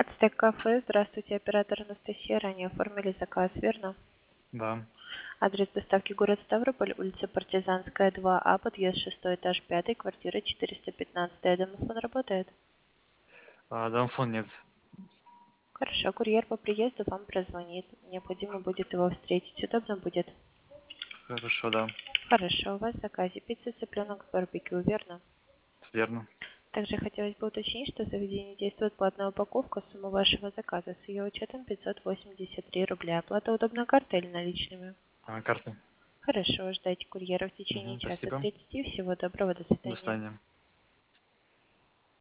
Ацтек кафе. Здравствуйте, оператор Анастасия. Ранее оформили заказ, верно? Да. Адрес доставки город Ставрополь, улица Партизанская, 2А, подъезд 6 этаж, 5, квартира 415. Домофон работает? Домофон нет. Хорошо, курьер по приезду вам прозвонит. Необходимо будет его встретить. Удобно будет? Хорошо, да. Хорошо, у вас в заказе пицца, цыпленок, барбекю, верно? Верно. Также хотелось бы уточнить, что в заведении действует платная упаковка. Сумма вашего заказа с ее учетом 583 рубля. Оплата удобна картой или наличными? Карта. Хорошо, ждайте курьера в течение часа Спасибо. 30. Всего доброго, до До свидания. свидания.